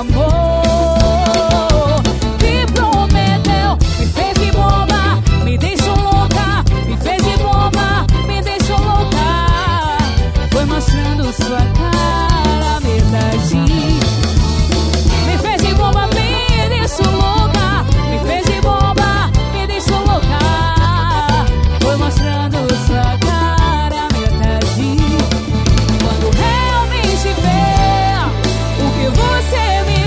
amor. Me prometeu, me fez de boba, me deixou louca, me fez de boba, me deixou louca. Foi mostrando sua cara, metade. Me fez de boba, me deixou louca, me fez de boba, me deixou louca. Foi mostrando sua cara, metade. Quando realmente ver o que você me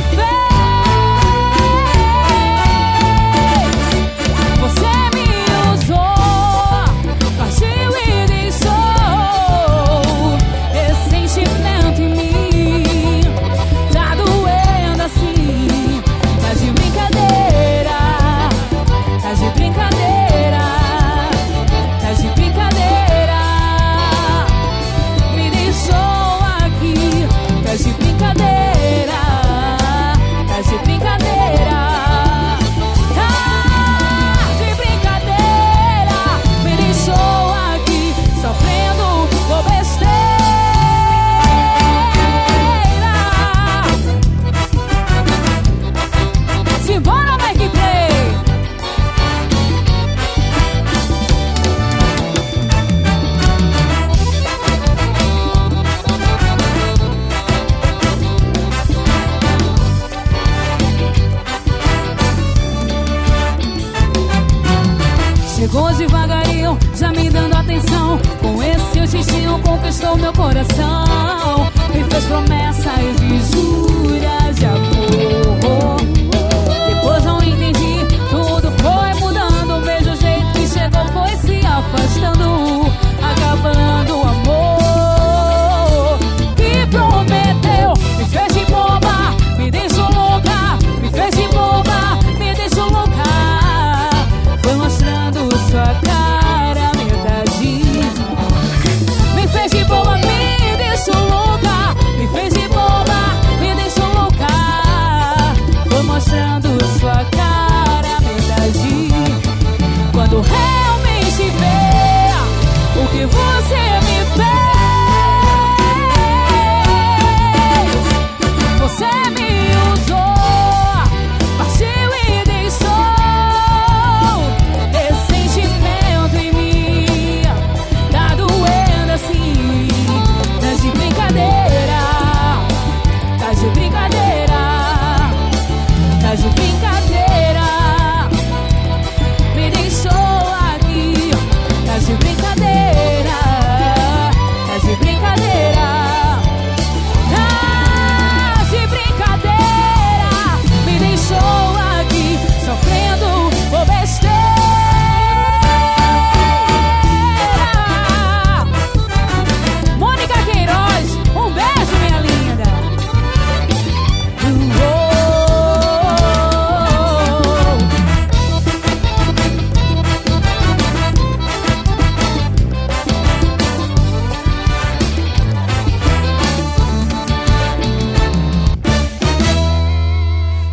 fez, você me usou, partiu e deixou esse sentimento em mim. Tá doendo assim, tá de brincadeira, tá de brincadeira, tá de brincadeira. Me deixou aqui, tá de brincadeira, tá de brincadeira, tá de brincadeira. Me deixou aqui, sofrendo por besteira. Simbora, Mike Play. Chegou devagarinho, já me dando atenção. Com esse seu jeitinho conquistou meu coração. Me fez promessas de jurar.